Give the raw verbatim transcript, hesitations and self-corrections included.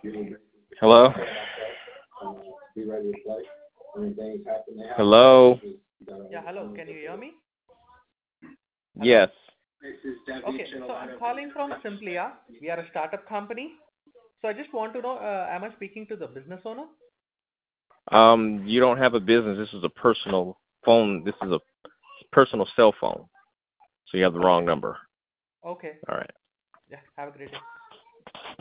Hello? Hello? Yeah, hello. Can you hear me? Yes. Okay, so I'm calling from Simplia. We are a startup company. So I just want to know, uh, am I speaking to the business owner? Um, you don't have a business. This is a personal phone. This is a personal cell phone. So you have the wrong number. Okay. All right. Yeah, have a great day.